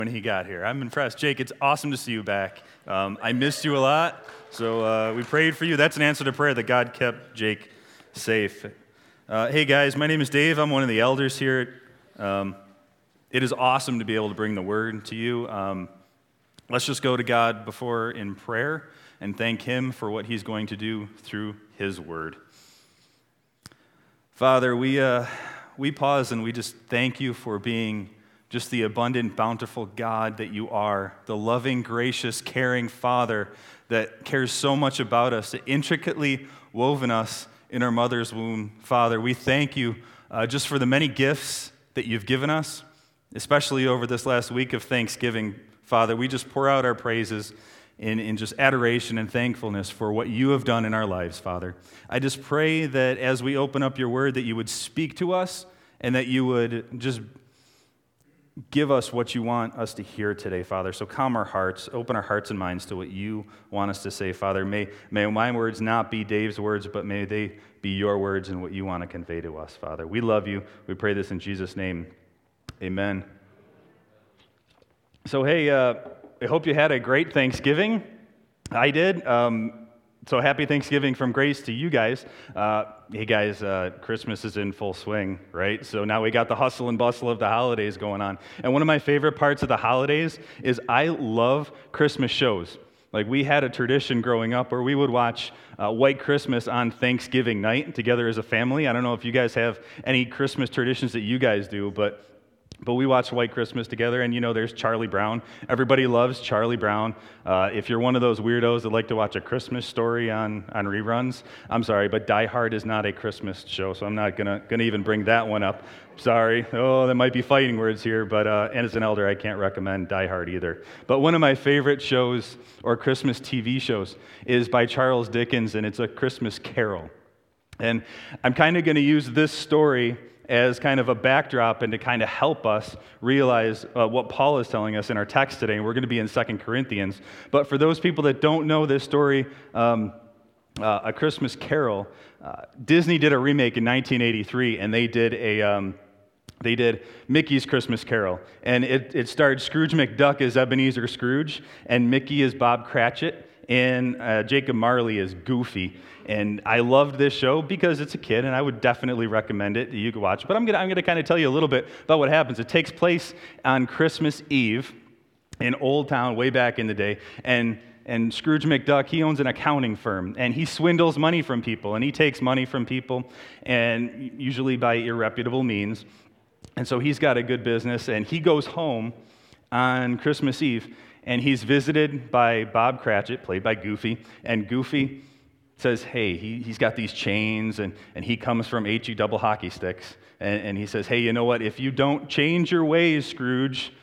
When he got here. I'm impressed. Jake, it's awesome to see you back. I missed you a lot, so we prayed for you. That's an answer to prayer that God kept Jake safe. Hey guys, my name is Dave. I'm one of the elders here. It is awesome to be able to bring the word to you. Let's just go to God before in prayer and thank him for what he's going to do through his word. Father, we pause and we just thank you for being just the abundant, bountiful God that you are, the loving, gracious, caring Father that cares so much about us, that intricately woven us in our mother's womb. Father, we thank you just for the many gifts that you've given us, especially over this last week of Thanksgiving. Father, we just pour out our praises in just adoration and thankfulness for what you have done in our lives, Father. I just pray that as we open up your word, that you would speak to us and that you would just give us what you want us to hear today, Father. So calm our hearts, open our hearts and minds to what you want us to say, Father. May my words not be Dave's words, but may they be your words and what you want to convey to us, Father. We love you. We pray this in Jesus' name. Amen. So, hey, I hope you had a great Thanksgiving. I did. So happy Thanksgiving from Grace to you guys. Hey guys, Christmas is in full swing, right? So now we got the hustle and bustle of the holidays going on. And one of my favorite parts of the holidays is I love Christmas shows. Like we had a tradition growing up where we would watch White Christmas on Thanksgiving night together as a family. I don't know if you guys have any Christmas traditions that you guys do, but we watched White Christmas together, and there's Charlie Brown. Everybody loves Charlie Brown. If you're one of those weirdos that like to watch A Christmas Story on reruns, I'm sorry, but Die Hard is not a Christmas show, so I'm not gonna even bring that one up. Sorry. Oh, that might be fighting words here, but and as an elder, I can't recommend Die Hard either. But one of my favorite shows, or Christmas TV shows, is by Charles Dickens, and it's A Christmas Carol. And I'm kind of going to use this story as kind of a backdrop and to kind of help us realize what Paul is telling us in our text today. And we're going to be in 2 Corinthians. But for those people that don't know this story, A Christmas Carol, Disney did a remake in 1983, and they did Mickey's Christmas Carol. And it starred Scrooge McDuck as Ebenezer Scrooge, and Mickey as Bob Cratchit, and Jacob Marley as Goofy. And I loved this show because it's a kid, and I would definitely recommend it. You could watch it. But I'm gonna kind of tell you a little bit about what happens. It takes place on Christmas Eve in Old Town way back in the day. And Scrooge McDuck, he owns an accounting firm, and he swindles money from people, and he takes money from people, and usually by irreputable means. And so he's got a good business, and he goes home on Christmas Eve, and he's visited by Bob Cratchit, played by Goofy, and Goofy says, hey, he's got these chains, and he comes from H-E double hockey sticks, and he says, hey, you know what, if you don't change your ways, Scrooge,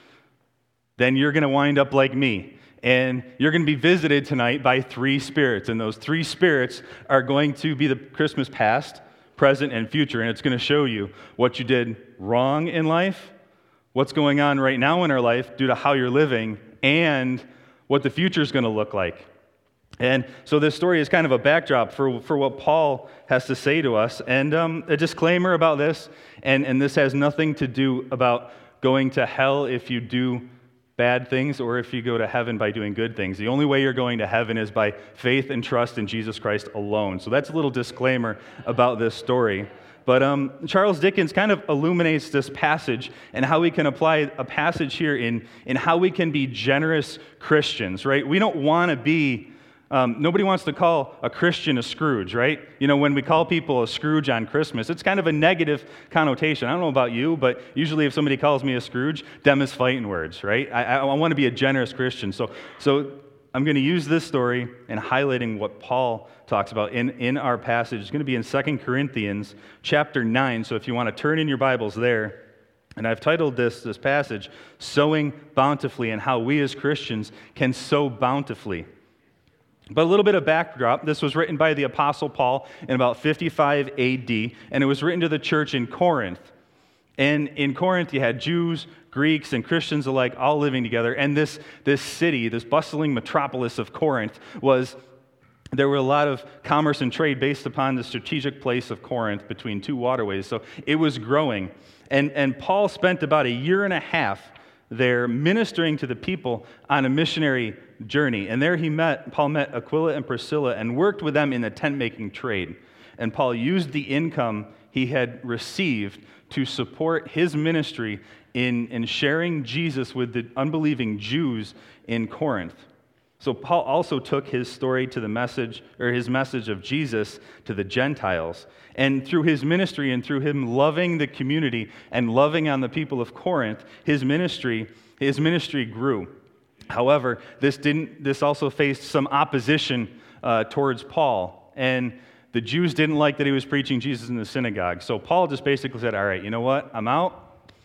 then you're going to wind up like me, and you're going to be visited tonight by 3 spirits, and those 3 spirits are going to be the Christmas past, present, and future, and it's going to show you what you did wrong in life, what's going on right now in our life due to how you're living, and what the future is going to look like. And so this story is kind of a backdrop for what Paul has to say to us. And a disclaimer about this, and this has nothing to do about going to hell if you do bad things or if you go to heaven by doing good things. The only way you're going to heaven is by faith and trust in Jesus Christ alone. So that's a little disclaimer about this story. But Charles Dickens kind of illuminates this passage and how we can apply a passage here in how we can be generous Christians, right? We don't want to be... nobody wants to call a Christian a Scrooge, right? When we call people a Scrooge on Christmas, it's kind of a negative connotation. I don't know about you, but usually if somebody calls me a Scrooge, them is fighting words, right? I want to be a generous Christian. So I'm going to use this story and highlighting what Paul talks about in our passage. It's going to be in 2 Corinthians chapter 9. So if you want to turn in your Bibles there, and I've titled this passage, Sowing Bountifully, and how we as Christians can sow bountifully. But a little bit of backdrop, this was written by the Apostle Paul in about 55 AD, and it was written to the church in Corinth. And in Corinth, you had Jews, Greeks, and Christians alike all living together, and this city, this bustling metropolis of Corinth, there were a lot of commerce and trade based upon the strategic place of Corinth between 2 waterways, so it was growing. And Paul spent about a year and a half there ministering to the people on a missionary journey. And there Paul met Aquila and Priscilla and worked with them in the tent-making trade. And Paul used the income he had received to support his ministry in sharing Jesus with the unbelieving Jews in Corinth. So Paul also took his story to his message of Jesus to the Gentiles. And through his ministry and through him loving the community and loving on the people of Corinth, his ministry grew. However, this also faced some opposition towards Paul. And the Jews didn't like that he was preaching Jesus in the synagogue. So Paul just basically said, all right, you know what? I'm out.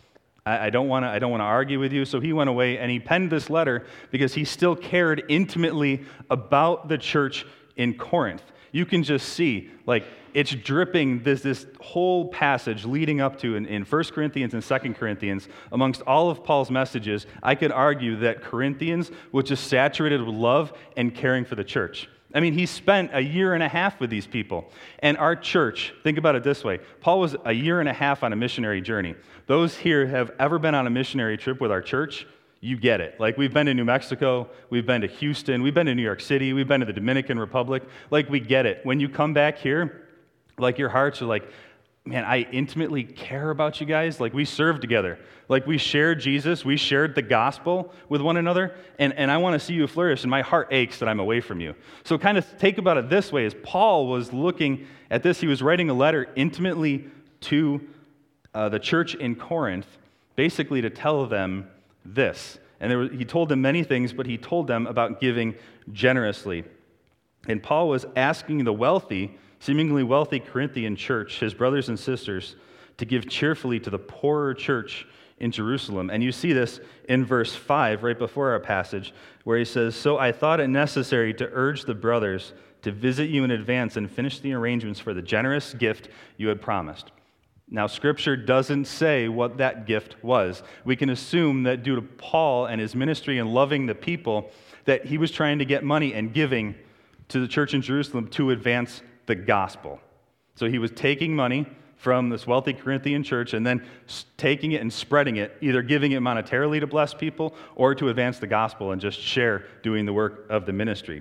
I don't want to argue with you. So he went away and he penned this letter because he still cared intimately about the church in Corinth. You can just see, like, it's dripping this whole passage leading up to in 1 Corinthians and 2 Corinthians. Amongst all of Paul's messages, I could argue that Corinthians was just saturated with love and caring for the church. I mean, he spent a year and a half with these people. And our church, think about it this way. Paul was a year and a half on a missionary journey. Those here have ever been on a missionary trip with our church, you get it. Like, we've been to New Mexico, we've been to Houston, we've been to New York City, we've been to the Dominican Republic. Like, we get it. When you come back here, like, your hearts are like, man, I intimately care about you guys. Like, we served together. Like, we shared Jesus. We shared the gospel with one another. And I want to see you flourish, and my heart aches that I'm away from you. So kind of think about it this way. As Paul was looking at this, he was writing a letter intimately to the church in Corinth, basically to tell them this. And he told them many things, but he told them about giving generously. And Paul was asking the seemingly wealthy Corinthian church, his brothers and sisters, to give cheerfully to the poorer church in Jerusalem. And you see this in verse 5, right before our passage, where he says, "So I thought it necessary to urge the brothers to visit you in advance and finish the arrangements for the generous gift you had promised." Now, Scripture doesn't say what that gift was. We can assume that due to Paul and his ministry and loving the people, that he was trying to get money and giving to the church in Jerusalem to advance the gospel. So he was taking money from this wealthy Corinthian church and then taking it and spreading it, either giving it monetarily to bless people or to advance the gospel and just share doing the work of the ministry.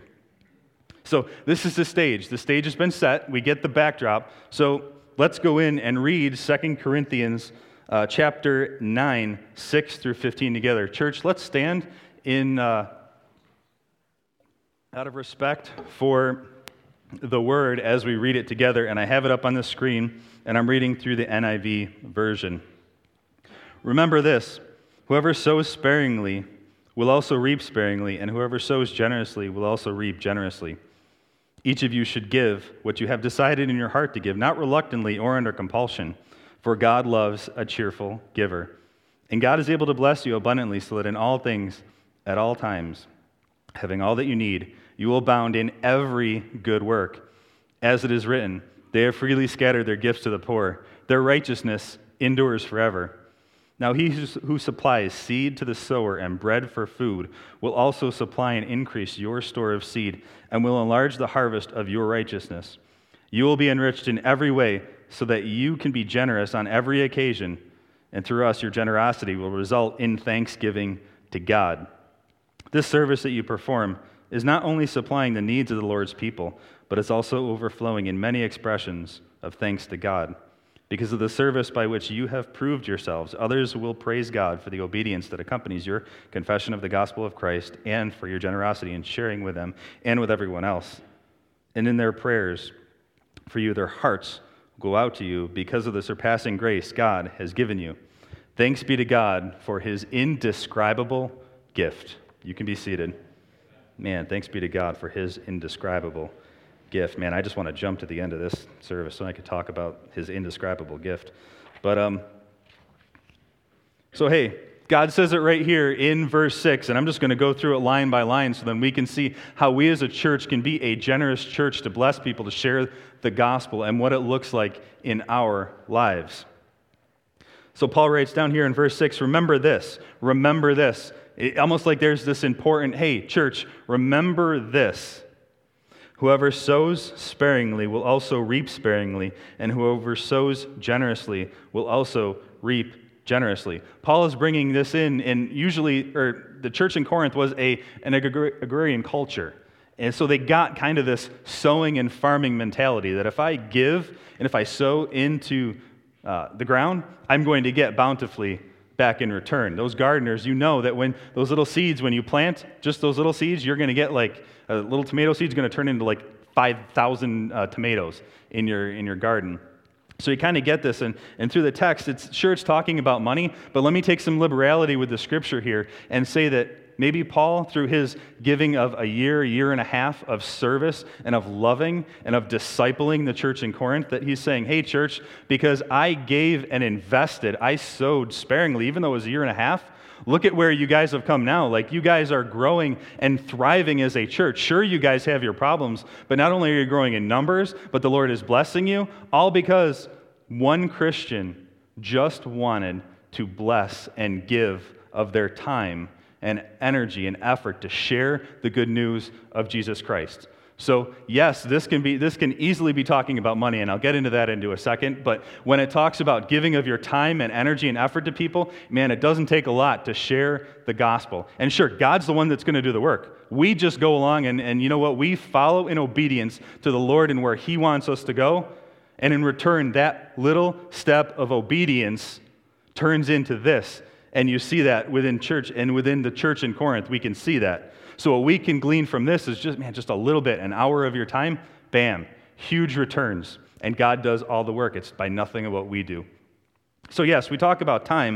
So this is the stage. The stage has been set. We get the backdrop. So let's go in and read 2 Corinthians chapter 9, 6 through 15 together. Church, let's stand in out of respect for the word as we read it together. And I have it up on the screen, and I'm reading through the NIV version. "Remember this, whoever sows sparingly will also reap sparingly, and whoever sows generously will also reap generously. Each of you should give what you have decided in your heart to give, not reluctantly or under compulsion, for God loves a cheerful giver. And God is able to bless you abundantly so that in all things, at all times, having all that you need, you will abound in every good work. As it is written, they have freely scattered their gifts to the poor. Their righteousness endures forever. Now he who supplies seed to the sower and bread for food will also supply and increase your store of seed and will enlarge the harvest of your righteousness. You will be enriched in every way so that you can be generous on every occasion, and through us your generosity will result in thanksgiving to God. This service that you perform is not only supplying the needs of the Lord's people, but it's also overflowing in many expressions of thanks to God. Because of the service by which you have proved yourselves, others will praise God for the obedience that accompanies your confession of the gospel of Christ and for your generosity in sharing with them and with everyone else. And in their prayers for you, their hearts go out to you because of the surpassing grace God has given you. Thanks be to God for his indescribable gift." You can be seated. Man, thanks be to God for his indescribable gift. Man, I just want to jump to the end of this service so I could talk about his indescribable gift. But, so hey, God says it right here in verse 6, and I'm just going to go through it line by line so then we can see how we as a church can be a generous church to bless people, to share the gospel, and what it looks like in our lives. So Paul writes down here in verse 6, remember this. Almost like there's this important, hey, church, remember this. Whoever sows sparingly will also reap sparingly, and whoever sows generously will also reap generously. Paul is bringing this in, and usually, or the church in Corinth was an agrarian culture. And so they got kind of this sowing and farming mentality that if I give and if I sow into the ground, I'm going to get bountifully back in return. Those gardeners, you know that when those little seeds, when you plant just those little seeds, you're going to get like a little tomato seed's going to turn into like 5,000 tomatoes in your garden. So you kind of get this, and through the text, it's talking about money, but let me take some liberality with the scripture here and say that maybe Paul, through his giving of a year and a half of service and of loving and of discipling the church in Corinth, that he's saying, hey, church, because I gave and invested, I sowed sparingly, even though it was a year and a half, look at where you guys have come now. Like, you guys are growing and thriving as a church. Sure, you guys have your problems, but not only are you growing in numbers, but the Lord is blessing you, all because one Christian just wanted to bless and give of their time and energy and effort to share the good news of Jesus Christ. So yes, this can easily be talking about money, and I'll get into that into a second, but when it talks about giving of your time and energy and effort to people, man, it doesn't take a lot to share the gospel. And sure, God's the one that's going to do the work. We just go along and you know what? We follow in obedience to the Lord and where He wants us to go, and in return, that little step of obedience turns into this. And you see that within church and within the church in Corinth, we can see that. So what we can glean from this is just a little bit, an hour of your time, bam, huge returns. And God does all the work. It's by nothing of what we do. So yes, we talk about time,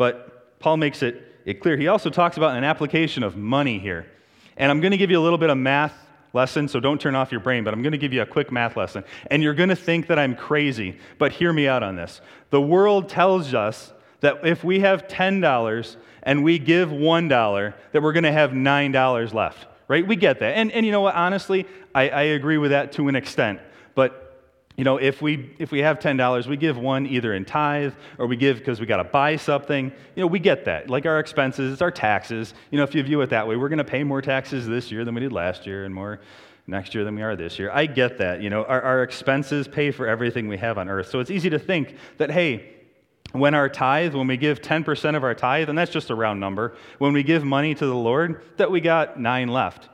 but Paul makes it clear. He also talks about an application of money here. And I'm going to give you a little bit of math lesson, so don't turn off your brain, but I'm going to give you a quick math lesson. And you're going to think that I'm crazy, but hear me out on this. The world tells us that if we have $10 and we give $1, that we're going to have $9 left, right? We get that. And you know what, honestly, I agree with that to an extent. But, you know, if we have $10, we give one either in tithe or we give because we got to buy something. You know, we get that. Like our expenses, it's our taxes. You know, if you view it that way, we're going to pay more taxes this year than we did last year and more next year than we are this year. I get that. You know, our expenses pay for everything we have on earth. So it's easy to think that, hey, when we give 10% of our tithe, and that's just a round number, when we give money to the Lord, that we got 9 left.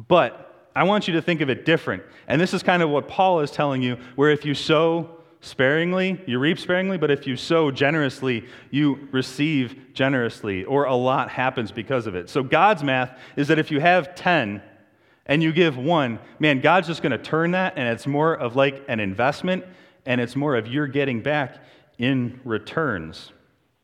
But I want you to think of it different. And this is kind of what Paul is telling you, where if you sow sparingly, you reap sparingly, but if you sow generously, you receive generously, or a lot happens because of it. So God's math is that if you have 10 and you give 1, man, God's just going to turn that, and it's more of like an investment, and it's more of you're getting back in returns.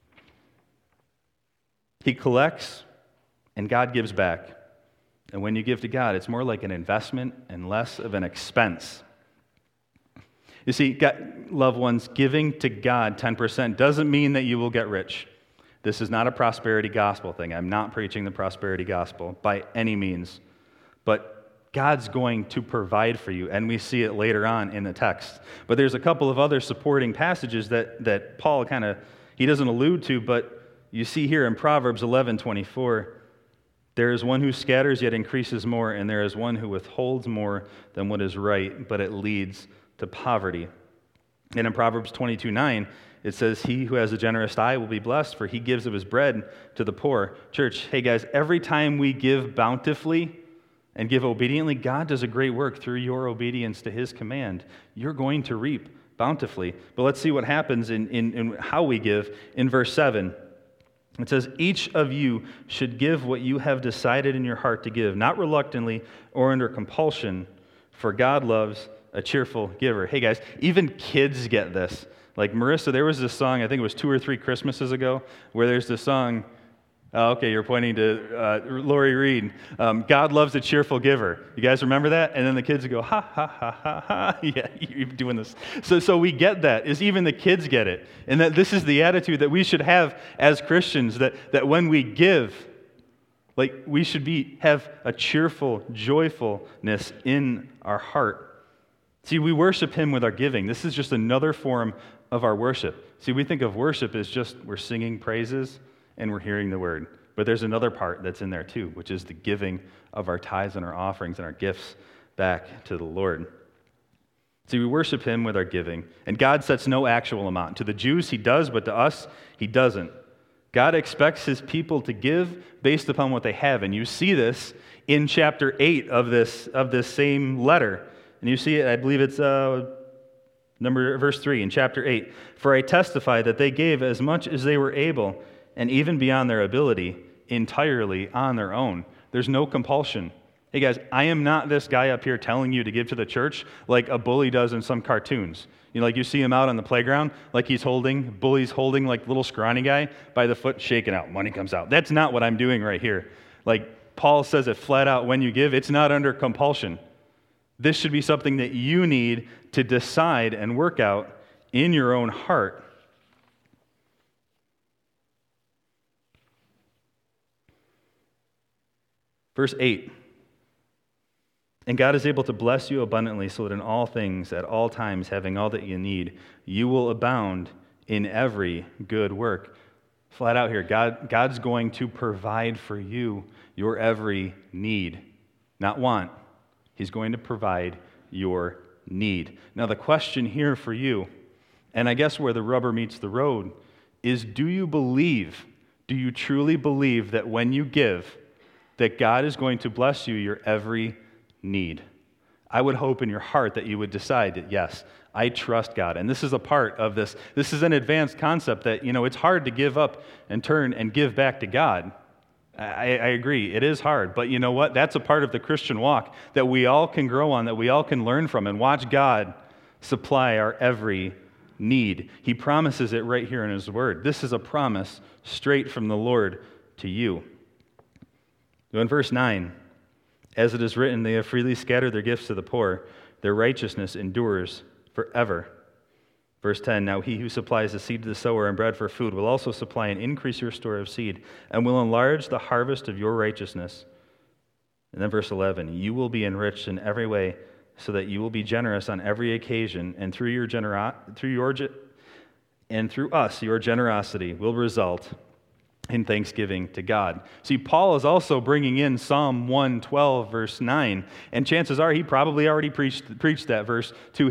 He collects and God gives back. And when you give to God, it's more like an investment and less of an expense. You see, loved ones, giving to God 10% doesn't mean that you will get rich. This is not a prosperity gospel thing. I'm not preaching the prosperity gospel by any means. But God's going to provide for you, and we see it later on in the text. But there's a couple of other supporting passages that Paul he doesn't allude to, but you see here in Proverbs 11:24, there is one who scatters yet increases more, and there is one who withholds more than what is right, but it leads to poverty. And in Proverbs 22:9, it says, he who has a generous eye will be blessed, for he gives of his bread to the poor. Church, hey guys, every time we give bountifully and give obediently, God does a great work through your obedience to His command. You're going to reap bountifully. But let's see what happens in how we give. In verse 7, it says, each of you should give what you have decided in your heart to give, not reluctantly or under compulsion, for God loves a cheerful giver. Hey guys, even kids get this. Like Marissa, there was this song, I think it was 2 or 3 Christmases ago, where there's this song. Oh, okay, you're pointing to Lori Reed. God loves a cheerful giver. You guys remember that? And then the kids would go, ha, ha, ha, ha, ha. Yeah, you're doing this. So we get that, is even the kids get it. And that this is the attitude that we should have as Christians, that when we give, like we should have a cheerful joyfulness in our heart. See, we worship Him with our giving. This is just another form of our worship. See, we think of worship as just we're singing praises and we're hearing the word. But there's another part that's in there too, which is the giving of our tithes and our offerings and our gifts back to the Lord. See, we worship him with our giving, and God sets no actual amount. To the Jews, he does, but to us, he doesn't. God expects his people to give based upon what they have, and you see this in chapter 8 of this same letter. And you see it, I believe it's verse 3 in chapter 8. For I testify that they gave as much as they were able, and even beyond their ability, entirely on their own. There's no compulsion. Hey guys, I am not this guy up here telling you to give to the church like a bully does in some cartoons. You know, like you see him out on the playground, like bully's holding like little scrawny guy by the foot, shaking out, money comes out. That's not what I'm doing right here. Like Paul says it flat out, when you give, it's not under compulsion. This should be something that you need to decide and work out in your own heart. Verse 8. And God is able to bless you abundantly so that in all things, at all times, having all that you need, you will abound in every good work. Flat out here, God's going to provide for you your every need, not want. He's going to provide your need. Now the question here for you, and I guess where the rubber meets the road, is do you truly believe that when you give, that God is going to bless you your every need? I would hope in your heart that you would decide that, yes, I trust God. And this is a part of this. This is an advanced concept that, it's hard to give up and turn and give back to God. I agree, it is hard. But you know what? That's a part of the Christian walk that we all can grow on, that we all can learn from and watch God supply our every need. He promises it right here in his word. This is a promise straight from the Lord to you. So in verse 9, as it is written, they have freely scattered their gifts to the poor. Their righteousness endures forever. Verse 10, now he who supplies the seed to the sower and bread for food will also supply and increase your store of seed and will enlarge the harvest of your righteousness. And then verse 11, you will be enriched in every way so that you will be generous on every occasion, and through us, your generosity will result in thanksgiving to God. See, Paul is also bringing in Psalm 112, verse 9, and chances are he probably already preached that verse to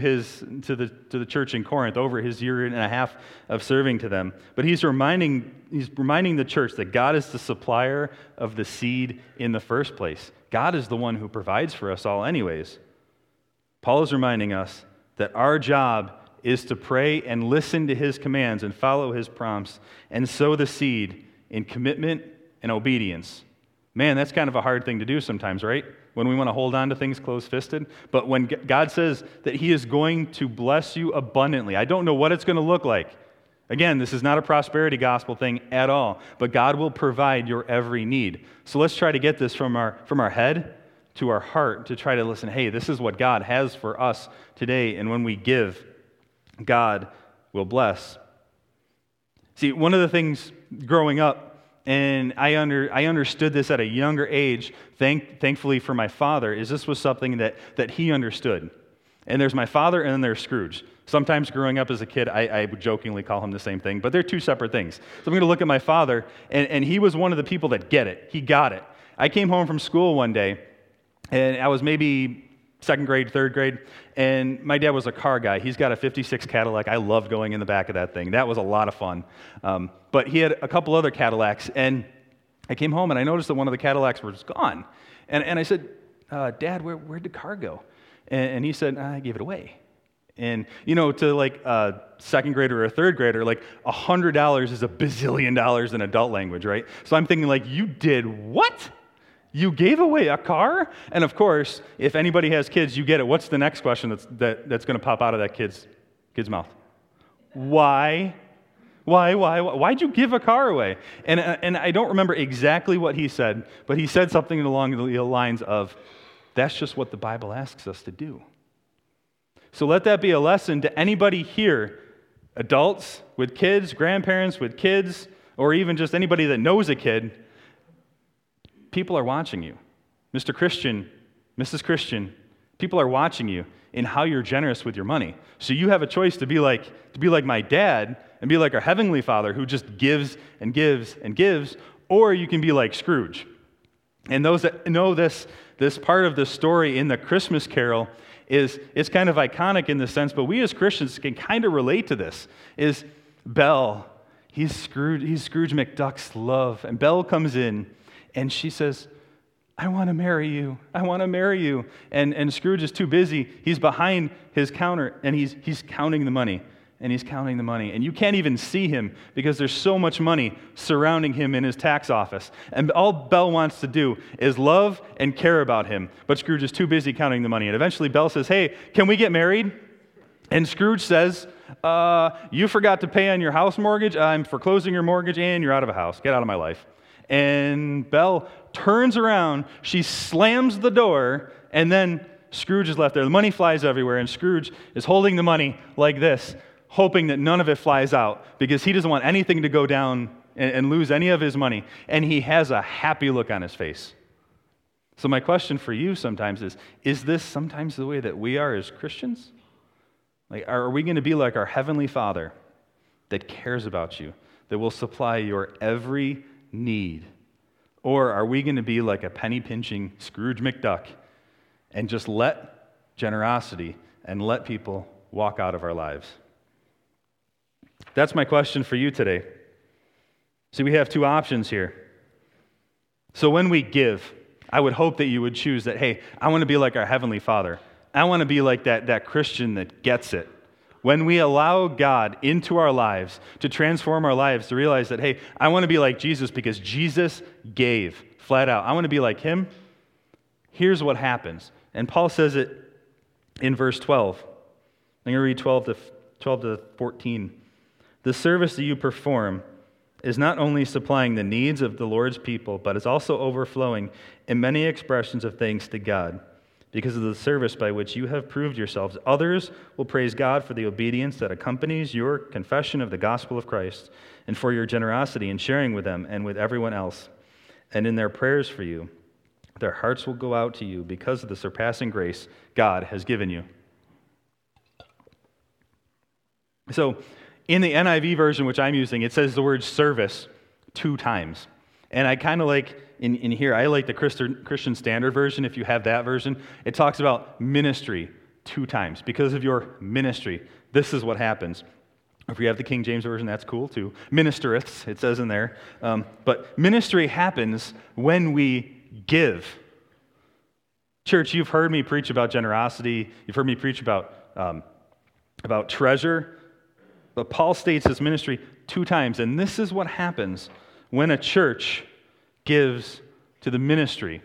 the church in Corinth over his year and a half of serving to them. But he's reminding the church that God is the supplier of the seed in the first place. God is the one who provides for us all anyways. Paul is reminding us that our job is to pray and listen to his commands and follow his prompts and sow the seed in commitment and obedience. Man, that's kind of a hard thing to do sometimes, right? When we want to hold on to things close-fisted. But when God says that he is going to bless you abundantly, I don't know what it's going to look like. Again, this is not a prosperity gospel thing at all, but God will provide your every need. So let's try to get this from our head to our heart to try to listen, hey, this is what God has for us today, and when we give, God will bless. See, one of the things growing up, and I understood this at a younger age, thankfully for my father, is this was something that he understood. And there's my father, and then there's Scrooge. Sometimes growing up as a kid, I would jokingly call him the same thing, but they're two separate things. So I'm going to look at my father, and he was one of the people that get it. He got it. I came home from school one day, and I was maybe second grade, third grade, and my dad was a car guy. He's got a 56 Cadillac. I loved going in the back of that thing. That was a lot of fun. But he had a couple other Cadillacs, and I came home, and I noticed that one of the Cadillacs was gone. And I said, Dad, where'd the car go? And he said, I gave it away. And, to like a second grader or a third grader, like $100 is a bazillion dollars in adult language, right? So I'm thinking like, you did what? You gave away a car? And of course, if anybody has kids, you get it. What's the next question that's going to pop out of that kid's mouth? Why? Why'd you give a car away? And I don't remember exactly what he said, but he said something along the lines of, that's just what the Bible asks us to do. So let that be a lesson to anybody here, adults with kids, grandparents with kids, or even just anybody that knows a kid. People are watching you. Mr. Christian, Mrs. Christian, people are watching you in how you're generous with your money. So you have a choice to be like my dad and be like our Heavenly Father who just gives and gives and gives, or you can be like Scrooge. And those that know this part of the story in the Christmas Carol is, it's kind of iconic in the sense, but we as Christians can kind of relate to this, is Belle. He's Scrooge McDuck's love. And Belle comes in, and she says, I want to marry you. I want to marry you. And Scrooge is too busy. He's behind his counter, and he's counting the money. And he's counting the money. And you can't even see him because there's so much money surrounding him in his tax office. And all Belle wants to do is love and care about him. But Scrooge is too busy counting the money. And eventually Belle says, hey, can we get married? And Scrooge says, you forgot to pay on your house mortgage. I'm foreclosing your mortgage, and you're out of a house. Get out of my life. And Belle turns around. She slams the door, and then Scrooge is left there. The money flies everywhere, and Scrooge is holding the money like this, hoping that none of it flies out because he doesn't want anything to go down and lose any of his money. And he has a happy look on his face. So my question for you sometimes is this sometimes the way that we are as Christians? Like, are we going to be like our Heavenly Father that cares about you, that will supply your every need? Or are we going to be like a penny-pinching Scrooge McDuck and just let generosity and let people walk out of our lives? That's my question for you today. See, we have two options here. So when we give, I would hope that you would choose that, hey, I want to be like our Heavenly Father. I want to be like that Christian that gets it. When we allow God into our lives to transform our lives, to realize that, hey, I want to be like Jesus because Jesus gave flat out. I want to be like him. Here's what happens. And Paul says it in verse 12. I'm going to read 12 to 14. The service that you perform is not only supplying the needs of the Lord's people, but is also overflowing in many expressions of thanks to God. Because of the service by which you have proved yourselves, others will praise God for the obedience that accompanies your confession of the gospel of Christ, and for your generosity in sharing with them and with everyone else. And in their prayers for you, their hearts will go out to you because of the surpassing grace God has given you. So, in the NIV version, which I'm using, it says the word service 2 times. And I kind of like, in here, I like the Christian Standard Version. If you have that version, it talks about ministry 2 times. Because of your ministry, this is what happens. If we have the King James Version, that's cool too. Ministereth, it says in there. But ministry happens when we give. Church, you've heard me preach about generosity. You've heard me preach about treasure. But Paul states his ministry 2 times, and this is what happens when a church gives to the ministry.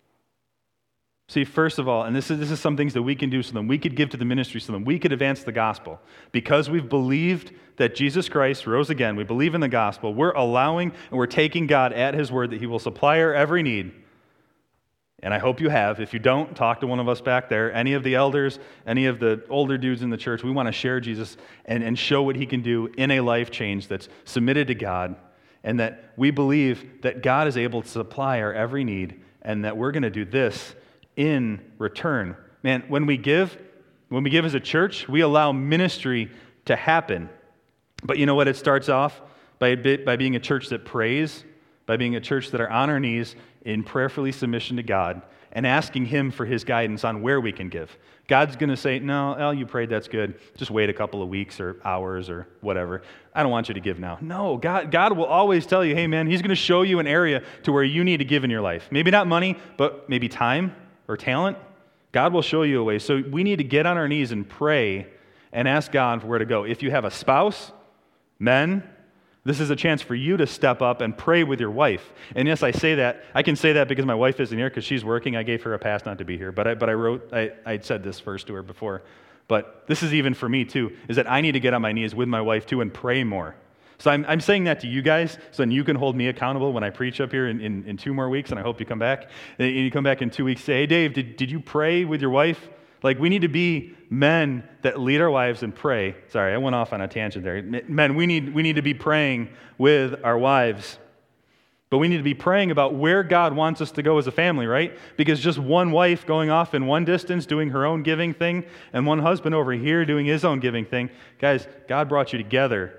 See, first of all, and this is some things that we can do so that we could give to the ministry so that we could advance the gospel. Because we've believed that Jesus Christ rose again, we believe in the gospel, we're allowing and we're taking God at his word that he will supply our every need. And I hope you have. If you don't, talk to one of us back there. Any of the elders, any of the older dudes in the church, we want to share Jesus and show what he can do in a life change that's submitted to God, and that we believe that God is able to supply our every need, and that we're going to do this in return. Man, when we give as a church, we allow ministry to happen. But you know what? It starts off by being a church that prays, by being a church that are on our knees in prayerfully submission to God and asking him for his guidance on where we can give. God's going to say, no, El, you prayed, that's good. Just wait a couple of weeks or hours or whatever. I don't want you to give now. No, God will always tell you, hey man, he's going to show you an area to where you need to give in your life. Maybe not money, but maybe time or talent. God will show you a way. So we need to get on our knees and pray and ask God for where to go. If you have a spouse, men, this is a chance for you to step up and pray with your wife. And yes, I say that. I can say that because my wife isn't here because she's working. I gave her a pass not to be here. But I said this first to her before. But this is even for me too, is that I need to get on my knees with my wife too and pray more. So I'm saying that to you guys so then you can hold me accountable when I preach up here in 2 more weeks, and I hope you come back. And you come back in 2 weeks, say, hey Dave, did you pray with your wife? Like, we need to be men that lead our wives and pray. Sorry, I went off on a tangent there. Men, we need to be praying with our wives. But we need to be praying about where God wants us to go as a family, right? Because just one wife going off in one distance doing her own giving thing and one husband over here doing his own giving thing. Guys, God brought you together,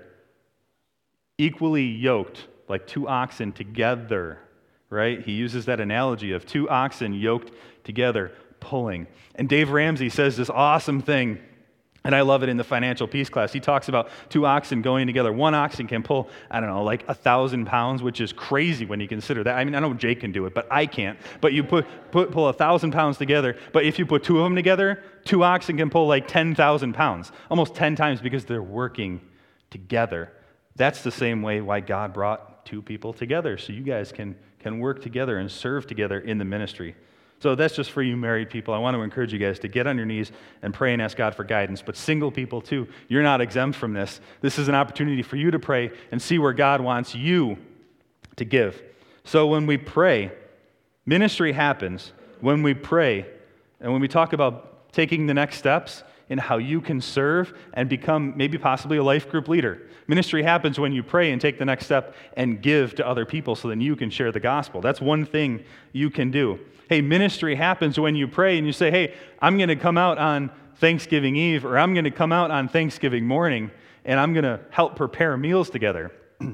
equally yoked, like 2 oxen together, right? He uses that analogy of 2 oxen yoked together, pulling. And Dave Ramsey says this awesome thing, and I love it in the financial peace class. He talks about two oxen going together. One oxen can pull, I don't know, like 1,000 pounds, which is crazy when you consider that. I mean, I know Jake can do it, but I can't. But you pull 1,000 pounds together. But if you put two of them together, two oxen can pull like 10,000 pounds, almost 10 times because they're working together. That's the same way why God brought two people together, so you guys can work together and serve together in the ministry. So that's just for you married people. I want to encourage you guys to get on your knees and pray and ask God for guidance. But single people too, you're not exempt from this. This is an opportunity for you to pray and see where God wants you to give. So when we pray, ministry happens when we pray, and when we talk about taking the next steps in how you can serve and become maybe possibly a life group leader. Ministry happens when you pray and take the next step and give to other people so then you can share the gospel. That's one thing you can do. Hey, ministry happens when you pray and you say, hey, I'm going to come out on Thanksgiving Eve, or I'm going to come out on Thanksgiving morning, and I'm going to help prepare meals together.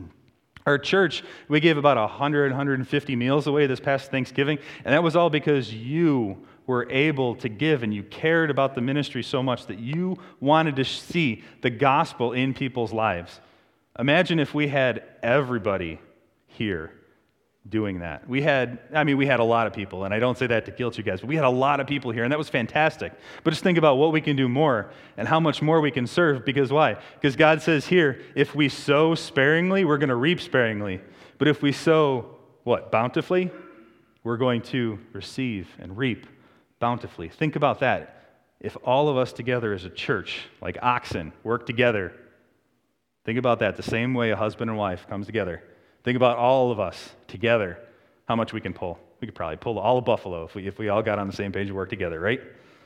Our church, we gave about 100, 150 meals away this past Thanksgiving, and that was all because you were able to give and you cared about the ministry so much that you wanted to see the gospel in people's lives. Imagine if we had everybody here doing that. We had a lot of people, and I don't say that to guilt you guys, but we had a lot of people here, and that was fantastic. But just think about what we can do more and how much more we can serve, because why? Because God says here, if we sow sparingly, we're going to reap sparingly. But if we sow, bountifully? We're going to receive and reap bountifully. Think about that. If all of us together as a church, like oxen, work together, think about that the same way a husband and wife comes together. Think about all of us together, how much we can pull. We could probably pull all of Buffalo if we all got on the same page and worked together, right?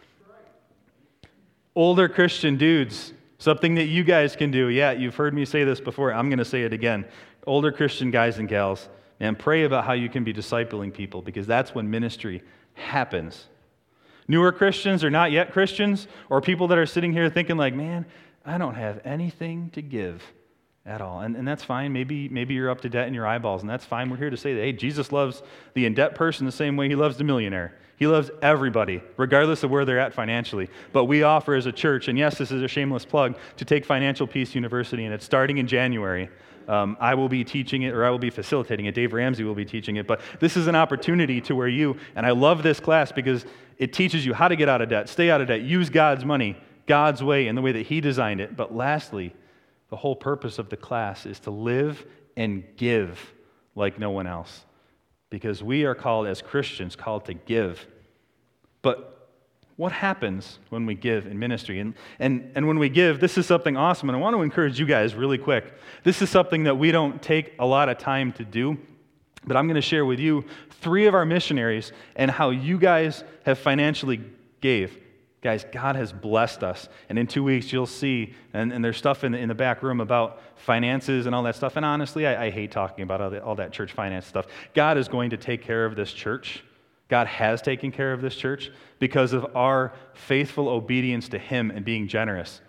Older Christian dudes, something that you guys can do. Yeah, you've heard me say this before. I'm going to say it again. Older Christian guys and gals, man, pray about how you can be discipling people, because that's when ministry happens. Newer Christians or not yet Christians, or people that are sitting here thinking like, man, I don't have anything to give at all. And that's fine. Maybe you're up to debt in your eyeballs, and that's fine. We're here to say that, hey, Jesus loves the in-debt person the same way he loves the millionaire. He loves everybody, regardless of where they're at financially. But we offer as a church, and yes, this is a shameless plug, to take Financial Peace University, and it's starting in January. I will be teaching it, or I will be facilitating it. Dave Ramsey will be teaching it. But this is an opportunity to where you, and I love this class because it teaches you how to get out of debt, stay out of debt, use God's money, God's way, in the way that He designed it. But lastly, the whole purpose of the class is to live and give like no one else. Because we are called, as Christians, called to give. But what happens when we give in ministry? And when we give, this is something awesome, and I want to encourage you guys really quick. This is something that we don't take a lot of time to do, but I'm going to share with you 3 of our missionaries and how you guys have financially gave. Guys, God has blessed us, and in 2 weeks you'll see, and there's stuff in the back room about finances and all that stuff, and honestly, I hate talking about all that church finance stuff. God is going to take care of this church. God has taken care of this church because of our faithful obedience to Him and being generous.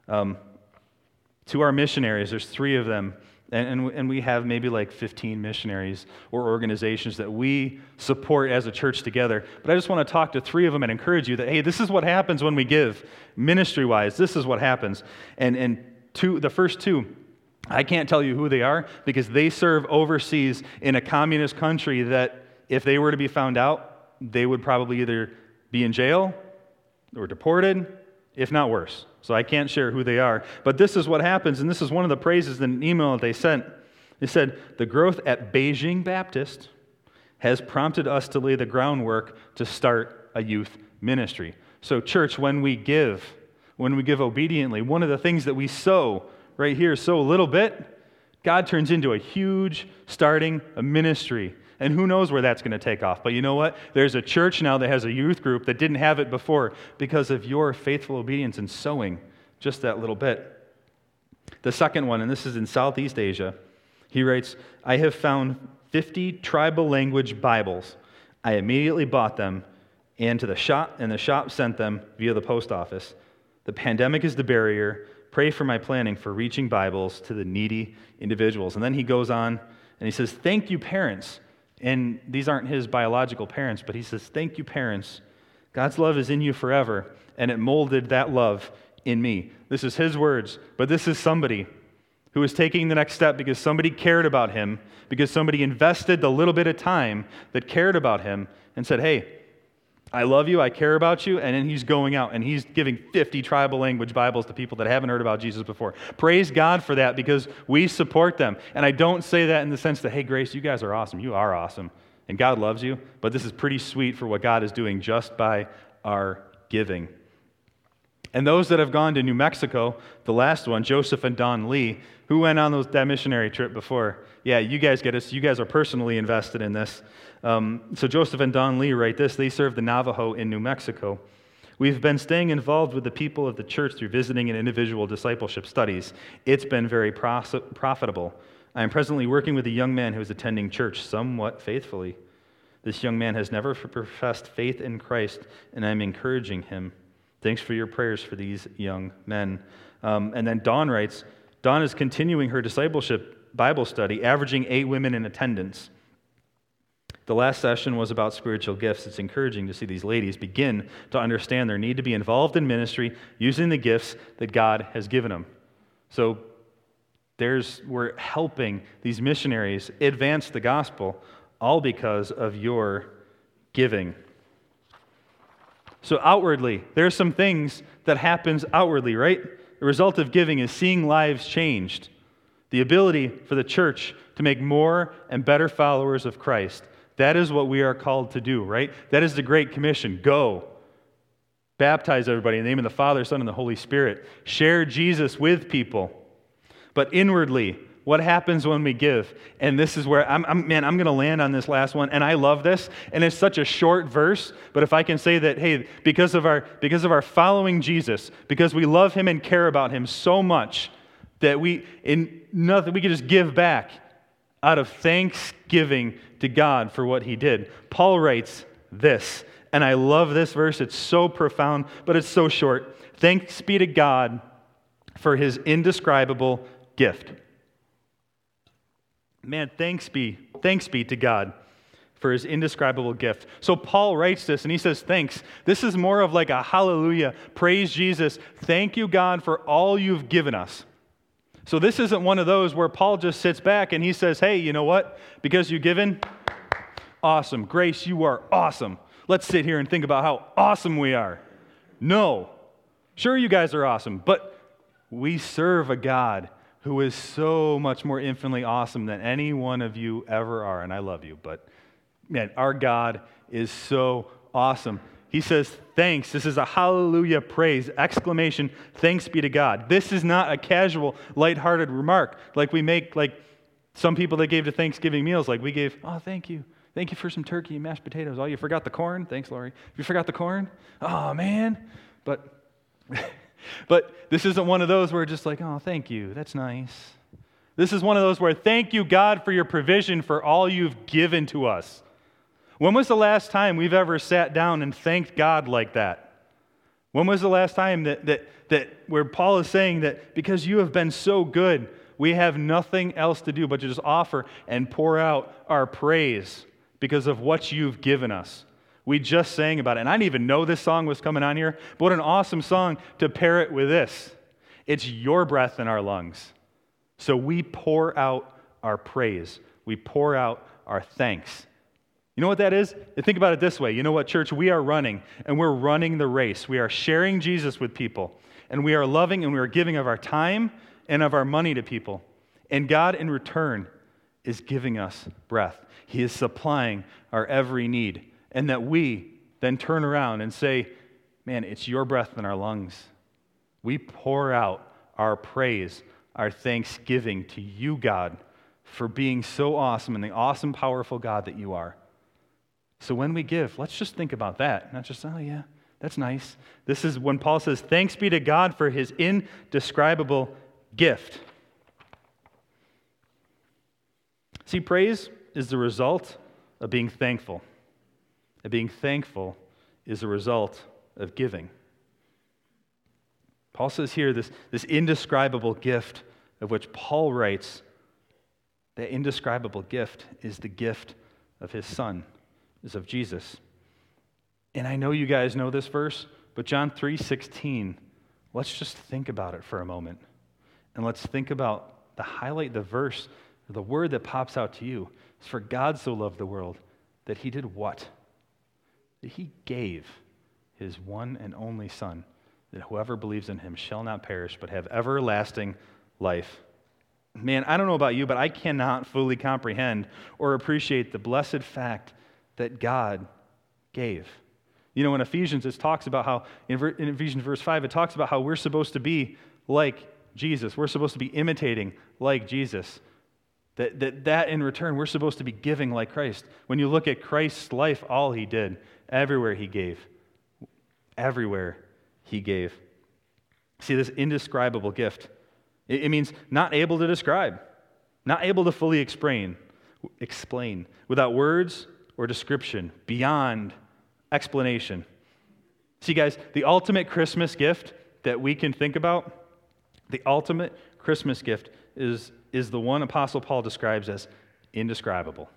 To our missionaries, there's 3 of them, and we have maybe like 15 missionaries or organizations that we support as a church together. But I just want to talk to 3 of them and encourage you that, hey, this is what happens when we give, ministry-wise. This is what happens. And the first 2, I can't tell you who they are because they serve overseas in a communist country that if they were to be found out, they would probably either be in jail or deported, if not worse. So I can't share who they are. But this is what happens, and this is one of the praises in an email that they sent. They said, the growth at Beijing Baptist has prompted us to lay the groundwork to start a youth ministry. So church, when we give obediently, one of the things that we sow right here, sow a little bit, God turns into a huge starting a ministry. And who knows where that's going to take off. But you know what? There's a church now that has a youth group that didn't have it before because of your faithful obedience and sowing just that little bit. The second one, and this is in Southeast Asia, he writes, I have found 50 tribal language Bibles. I immediately bought them and the shop sent them via the post office. The pandemic is the barrier. Pray for my planning for reaching Bibles to the needy individuals. And then he goes on and he says, thank you, parents. And these aren't his biological parents, but he says, thank you, parents. God's love is in you forever, and it molded that love in me. This is his words, but this is somebody who is taking the next step because somebody cared about him, because somebody invested the little bit of time that cared about him and said, hey, I love you, I care about you, and then he's going out and he's giving 50 tribal language Bibles to people that haven't heard about Jesus before. Praise God for that because we support them. And I don't say that in the sense that, hey, Grace, you guys are awesome. You are awesome. And God loves you, but this is pretty sweet for what God is doing just by our giving. And those that have gone to New Mexico, the last one, Joseph and Don Lee, who went on that missionary trip before? Yeah, you guys get it. You guys are personally invested in this. So Joseph and Don Lee write this. They serve the Navajo in New Mexico. We've been staying involved with the people of the church through visiting and individual discipleship studies. It's been very profitable. I am presently working with a young man who is attending church somewhat faithfully. This young man has never professed faith in Christ, and I'm encouraging him. Thanks for your prayers for these young men. And then Dawn writes, Dawn is continuing her discipleship Bible study, averaging 8 women in attendance. The last session was about spiritual gifts. It's encouraging to see these ladies begin to understand their need to be involved in ministry using the gifts that God has given them. So we're helping these missionaries advance the gospel, all because of your giving. So outwardly, there are some things that happens outwardly, right? The result of giving is seeing lives changed. The ability for the church to make more and better followers of Christ. That is what we are called to do, right? That is the Great Commission. Go. Baptize everybody in the name of the Father, Son, and the Holy Spirit. Share Jesus with people. But inwardly, what happens when we give? And this is where I'm going to land on this last one. And I love this. And it's such a short verse. But if I can say that, hey, because of our following Jesus, because we love him and care about him so much, that we can just give back out of thanksgiving to God for what he did. Paul writes this, and I love this verse. It's so profound, but it's so short. Thanks be to God for his indescribable gift. Man, thanks be to God for his indescribable gift. So Paul writes this, and he says, thanks. This is more of like a hallelujah, praise Jesus, thank you, God, for all you've given us. So this isn't one of those where Paul just sits back and he says, hey, you know what? Because you've given, awesome. Grace, you are awesome. Let's sit here and think about how awesome we are. No. Sure, you guys are awesome, but we serve a God who is so much more infinitely awesome than any one of you ever are. And I love you, but man, our God is so awesome. He says, thanks. This is a hallelujah praise, exclamation, thanks be to God. This is not a casual, lighthearted remark like we make, like some people that gave to Thanksgiving meals, like we gave, oh, thank you. Thank you for some turkey and mashed potatoes. Oh, you forgot the corn? Thanks, Lori. You forgot the corn? Oh, man. But this isn't one of those where just like, oh, thank you. That's nice. This is one of those where thank you, God, for your provision for all you've given to us. When was the last time we've ever sat down and thanked God like that? When was the last time that where Paul is saying that because you have been so good, we have nothing else to do but to just offer and pour out our praise because of what you've given us? We just sang about it. And I didn't even know this song was coming on here, but what an awesome song to pair it with this. It's your breath in our lungs. So we pour out our praise. We pour out our thanks. You know what that is? Think about it this way. You know what, church? We are running, and we're running the race. We are sharing Jesus with people, and we are loving and we are giving of our time and of our money to people. And God, in return, is giving us breath. He is supplying our every need. And that we then turn around and say, man, it's your breath in our lungs. We pour out our praise, our thanksgiving to you, God, for being so awesome and the awesome, powerful God that you are. So when we give, let's just think about that. Not just, oh yeah, that's nice. This is when Paul says, thanks be to God for his indescribable gift. See, praise is the result of being thankful. And being thankful is a result of giving. Paul says here, this indescribable gift of which Paul writes, that indescribable gift is the gift of his Son, is of Jesus. And I know you guys know this verse, but John 3:16, let's just think about it for a moment. And let's think about the verse, the word that pops out to you. It's for God so loved the world that he did what? That he gave his one and only Son, that whoever believes in him shall not perish but have everlasting life. Man, I don't know about you, but I cannot fully comprehend or appreciate the blessed fact that God gave. You know, in Ephesians, it talks about how, in Ephesians verse 5, it talks about how we're supposed to be like Jesus. We're supposed to be imitating like Jesus. That in return, we're supposed to be giving like Christ. When you look at Christ's life, all he did, everywhere he gave. Everywhere he gave. See, this indescribable gift, it means not able to describe, not able to fully explain, without words or description, beyond explanation. See, guys, the ultimate Christmas gift that we can think about, the ultimate Christmas gift is the one Apostle Paul describes as indescribable.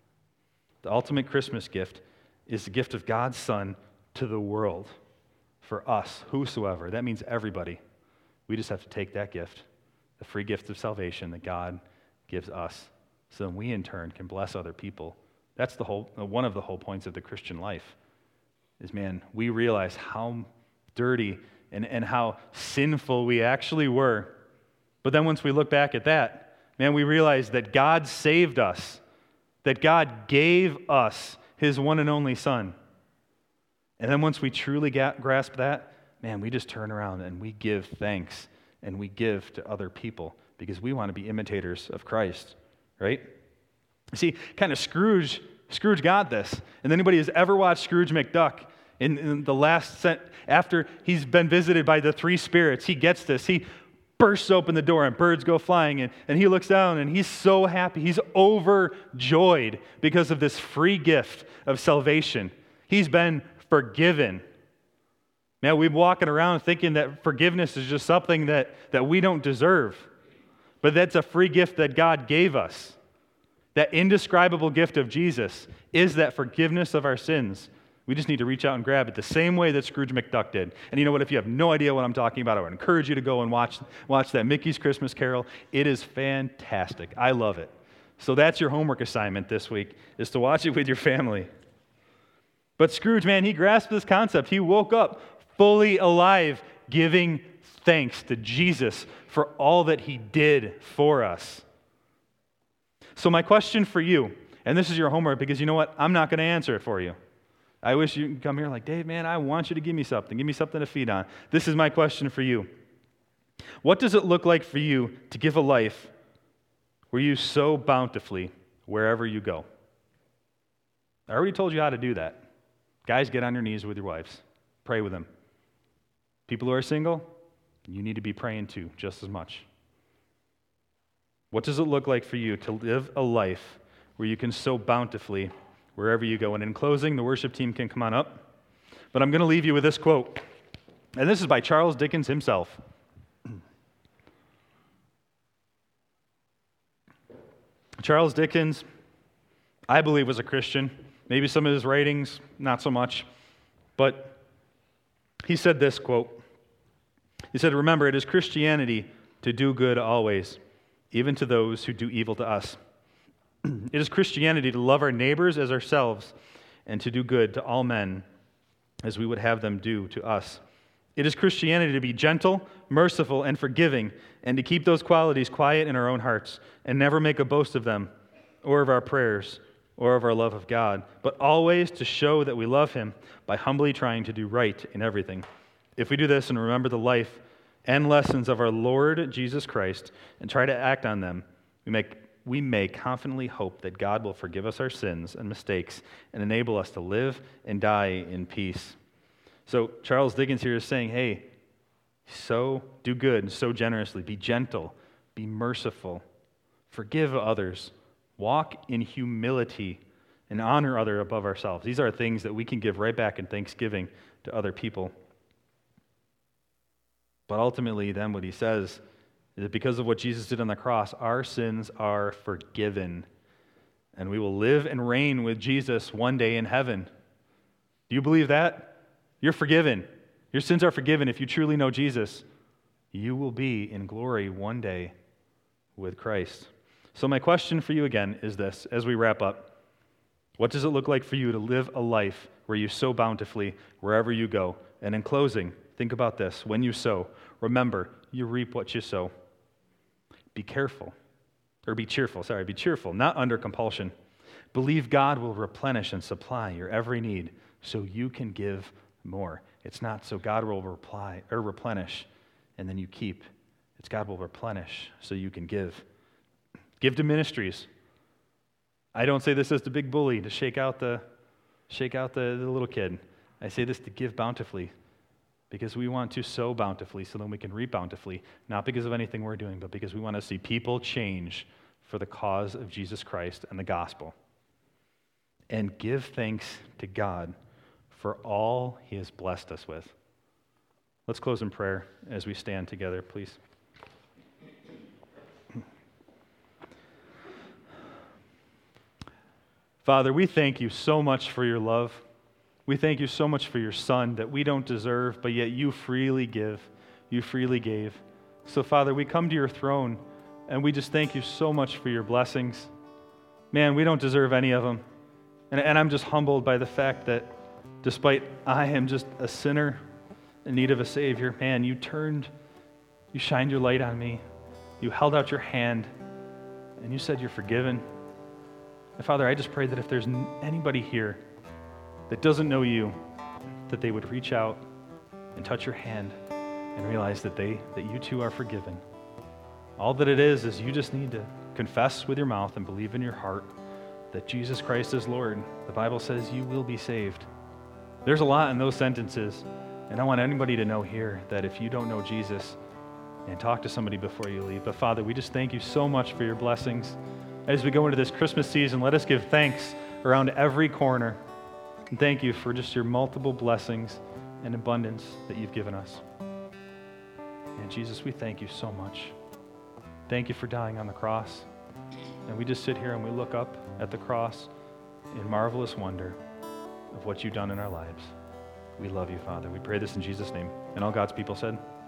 The ultimate Christmas gift is the gift of God's Son to the world for us, whosoever. That means everybody. We just have to take that gift, the free gift of salvation that God gives us, so then we in turn can bless other people. That's one of the whole points of the Christian life is, man, we realize how dirty and how sinful we actually were. But then once we look back at that, man, we realize that God saved us, that God gave us his one and only Son. And then once we truly grasp that, man, we just turn around and we give thanks and we give to other people because we want to be imitators of Christ, right? See, kind of Scrooge got this. And anybody who's ever watched Scrooge McDuck, in the last after he's been visited by the three spirits, he gets this. He bursts open the door and birds go flying, and he looks down and he's so happy. He's overjoyed because of this free gift of salvation. He's been forgiven. Man, we're walking around thinking that forgiveness is just something that we don't deserve. But that's a free gift that God gave us. That indescribable gift of Jesus is that forgiveness of our sins. We just need to reach out and grab it the same way that Scrooge McDuck did. And you know what? If you have no idea what I'm talking about, I would encourage you to go and watch that Mickey's Christmas Carol. It is fantastic. I love it. So that's your homework assignment this week, is to watch it with your family. But Scrooge, man, he grasped this concept. He woke up fully alive, giving thanks to Jesus for all that he did for us. So my question for you, and this is your homework because you know what? I'm not going to answer it for you. I wish you could come here like, Dave, man, I want you to give me something. Give me something to feed on. This is my question for you. What does it look like for you to give a life where you sow bountifully wherever you go? I already told you how to do that. Guys, get on your knees with your wives. Pray with them. People who are single, you need to be praying too, just as much. What does it look like for you to live a life where you can sow bountifully wherever you go? And in closing, the worship team can come on up. But I'm going to leave you with this quote. And this is by Charles Dickens himself. Charles Dickens, I believe, was a Christian. Maybe some of his writings, not so much. But he said this quote. He said, "Remember, it is Christianity to do good always, even to those who do evil to us. It is Christianity to love our neighbors as ourselves and to do good to all men as we would have them do to us. It is Christianity to be gentle, merciful, and forgiving, and to keep those qualities quiet in our own hearts and never make a boast of them or of our prayers or of our love of God, but always to show that we love Him by humbly trying to do right in everything. If we do this and remember the life and lessons of our Lord Jesus Christ and try to act on them, we may confidently hope that God will forgive us our sins and mistakes and enable us to live and die in peace." So Charles Dickens here is saying, hey, do good, sow generously, be gentle, be merciful, forgive others, walk in humility, and honor others above ourselves. These are things that we can give right back in thanksgiving to other people. But ultimately, then what he says is that because of what Jesus did on the cross, our sins are forgiven, and we will live and reign with Jesus one day in heaven. Do Do you believe that? You're forgiven. Your sins are forgiven if you truly know Jesus. You will be in glory one day with Christ. So my question for you again is this, as we wrap up. What does it look like for you to live a life where you sow bountifully wherever you go? And in closing, think about this. When you sow, remember, you reap what you sow. Be cheerful, not under compulsion. Believe God will replenish and supply your every need so you can give more. It's not so God will replenish and then you keep. It's God will replenish so you can give. Give to ministries. I don't say this as the big bully to shake out the little kid. I say this to give bountifully because we want to sow bountifully so then we can reap bountifully, not because of anything we're doing, but because we want to see people change for the cause of Jesus Christ and the gospel. And give thanks to God for all he has blessed us with. Let's close in prayer as we stand together, please. Father, we thank you so much for your love. We thank you so much for your Son that we don't deserve, but yet you freely give. You freely gave. So, Father, we come to your throne, and we just thank you so much for your blessings. Man, we don't deserve any of them. And I'm just humbled by the fact that despite I am just a sinner in need of a Savior, man, you shined your light on me. You held out your hand, and you said you're forgiven. And Father, I just pray that if there's anybody here that doesn't know you, that they would reach out and touch your hand and realize that you too are forgiven. All that it is you just need to confess with your mouth and believe in your heart that Jesus Christ is Lord. The Bible says you will be saved. There's a lot in those sentences, and I want anybody to know here that if you don't know Jesus, and talk to somebody before you leave. But Father, we just thank you so much for your blessings. As we go into this Christmas season, let us give thanks around every corner. And thank you for just your multiple blessings and abundance that you've given us. And Jesus, we thank you so much. Thank you for dying on the cross. And we just sit here and we look up at the cross in marvelous wonder of what you've done in our lives. We love you, Father. We pray this in Jesus' name. And all God's people said,